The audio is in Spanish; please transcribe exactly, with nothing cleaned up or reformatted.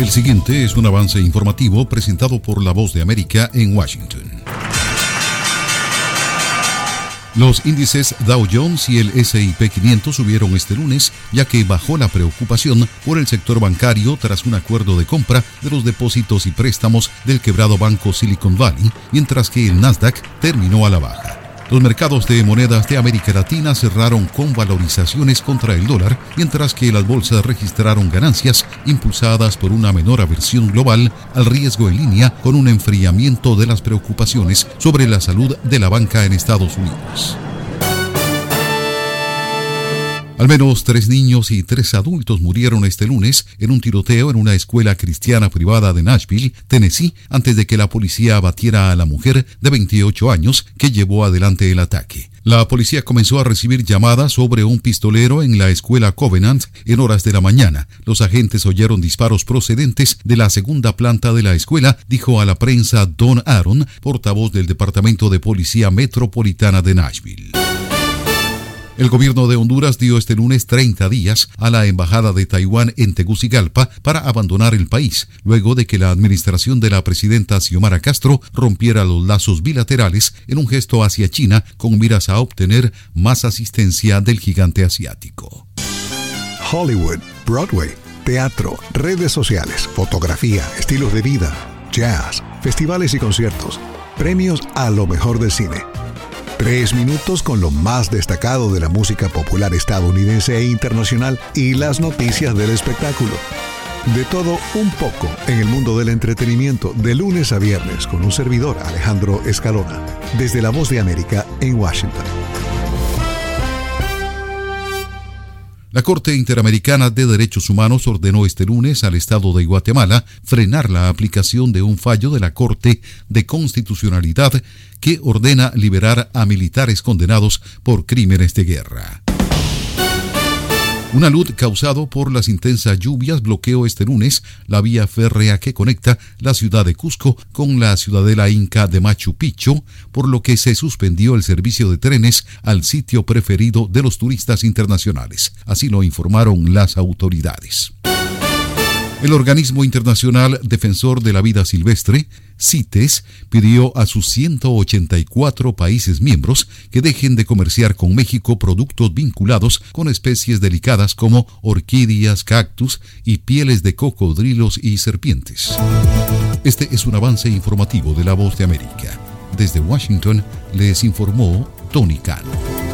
El siguiente es un avance informativo presentado por La Voz de América en Washington. Los índices Dow Jones y el ese y pe quinientos subieron este lunes, ya que bajó la preocupación por el sector bancario tras un acuerdo de compra de los depósitos y préstamos del quebrado banco Silicon Valley, mientras que el Nasdaq terminó a la baja. Los mercados de monedas de América Latina cerraron con valorizaciones contra el dólar, mientras que las bolsas registraron ganancias impulsadas por una menor aversión global al riesgo en línea con un enfriamiento de las preocupaciones sobre la salud de la banca en Estados Unidos. Al menos tres niños y tres adultos murieron este lunes en un tiroteo en una escuela cristiana privada de Nashville, Tennessee, antes de que la policía abatiera a la mujer de veintiocho años que llevó adelante el ataque. La policía comenzó a recibir llamadas sobre un pistolero en la escuela Covenant en horas de la mañana. Los agentes oyeron disparos procedentes de la segunda planta de la escuela, dijo a la prensa Don Aaron, portavoz del Departamento de Policía Metropolitana de Nashville. El gobierno de Honduras dio este lunes treinta días a la embajada de Taiwán en Tegucigalpa para abandonar el país, luego de que la administración de la presidenta Xiomara Castro rompiera los lazos bilaterales en un gesto hacia China con miras a obtener más asistencia del gigante asiático. Hollywood, Broadway, teatro, redes sociales, fotografía, estilos de vida, jazz, festivales y conciertos, premios a lo mejor del cine. Tres minutos con lo más destacado de la música popular estadounidense e internacional y las noticias del espectáculo. De todo un poco en el mundo del entretenimiento de lunes a viernes con un servidor, Alejandro Escalona, desde La Voz de América en Washington. La Corte Interamericana de Derechos Humanos ordenó este lunes al Estado de Guatemala frenar la aplicación de un fallo de la Corte de Constitucionalidad que ordena liberar a militares condenados por crímenes de guerra. Un alud causado por las intensas lluvias bloqueó este lunes la vía férrea que conecta la ciudad de Cusco con la ciudadela inca de Machu Picchu, por lo que se suspendió el servicio de trenes al sitio preferido de los turistas internacionales. Así lo informaron las autoridades. El organismo internacional defensor de la vida silvestre, CITES, pidió a sus ciento ochenta y cuatro países miembros que dejen de comerciar con México productos vinculados con especies delicadas como orquídeas, cactus y pieles de cocodrilos y serpientes. Este es un avance informativo de La Voz de América. Desde Washington les informó Tony Cano.